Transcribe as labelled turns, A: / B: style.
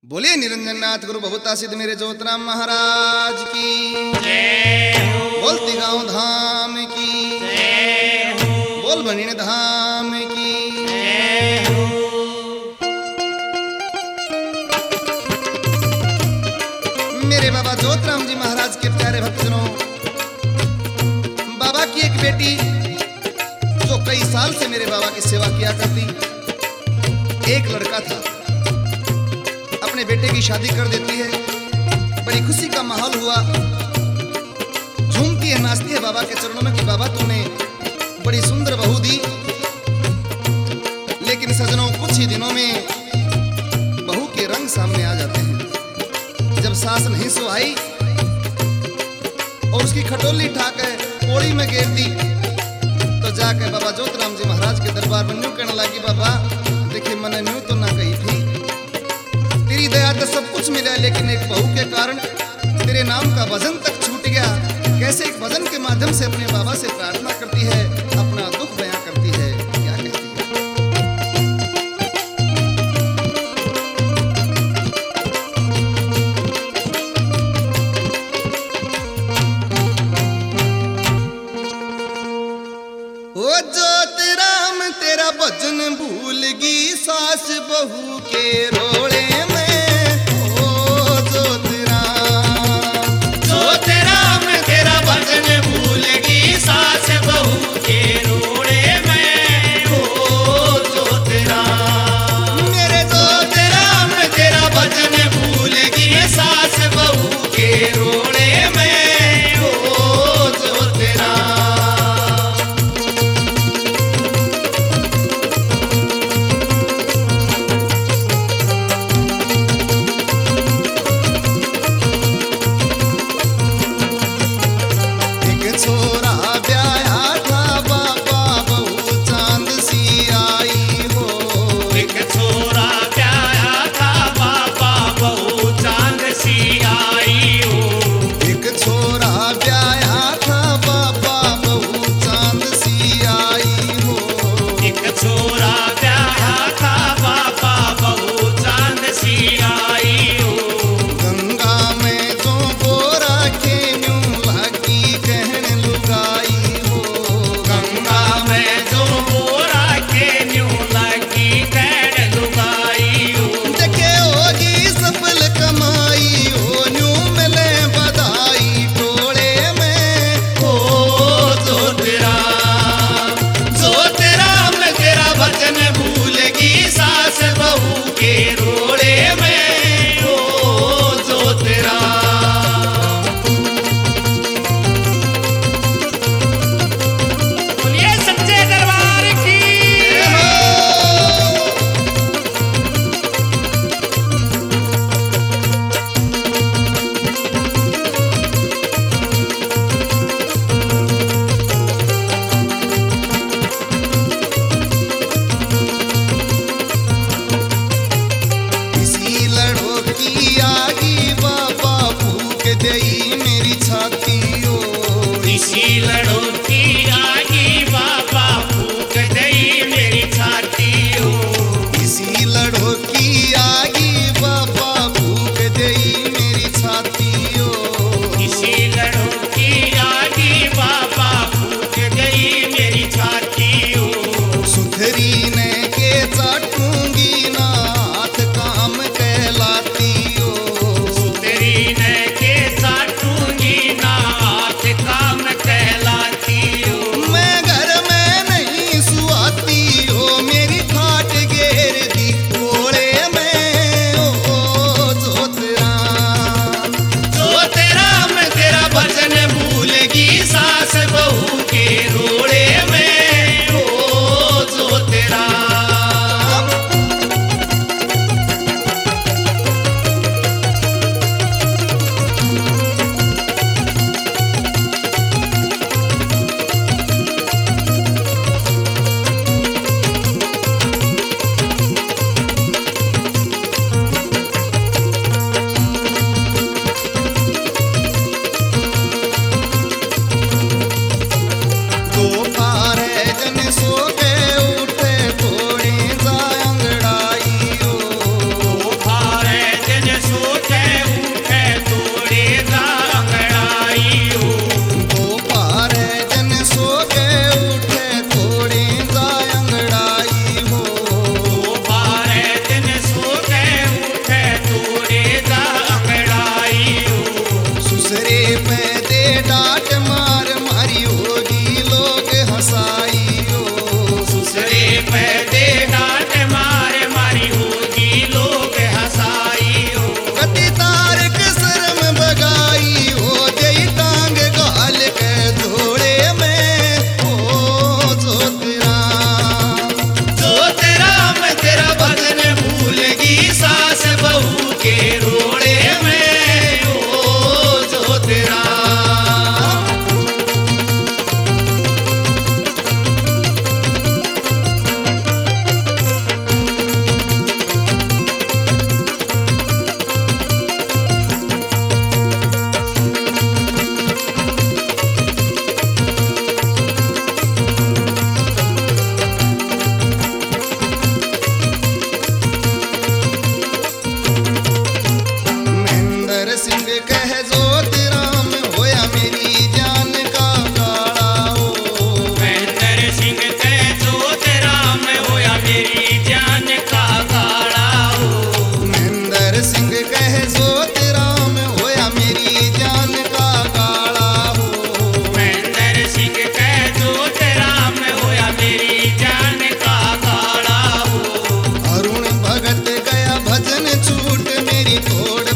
A: बोलिए निरंजन नाथ गुरु बहुता सिद्ध मेरे ज्योतराम महाराज की बोलती गाँव धाम की बोल बनीन धाम की। मेरे बाबा ज्योतराम जी महाराज के प्यारे भक्तजनों, बाबा की एक बेटी जो कई साल से मेरे बाबा की सेवा किया करती, एक लड़का था, अपने बेटे की शादी कर देती है। बड़ी खुशी का माहौल हुआ, झूमती है नाचती है बाबा के चरणों में कि बाबा तूने बड़ी सुंदर बहू दी। लेकिन सजनों, कुछ ही दिनों में बहू के रंग सामने आ जाते हैं। जब सास नहीं सुहाई और उसकी खटोली ठाकर कोड़ी में घेर दी तो जाकर बाबा ज्योतराम जी महाराज के दरबार में न्यू कहने लगी, बाबा देखिए मैंने न्यू तो ना कही थी, तेरी दया तो सब कुछ मिला, लेकिन एक बहू के कारण तेरे नाम का भजन तक छूट गया। कैसे एक भजन के माध्यम से अपने बाबा से प्रार्थना करती है, अपना दुख बयां करती है, क्या कहती है। ओ ज्योतिराम तेरा भजन भूलगी सास बहू के रोड़े में। तोड़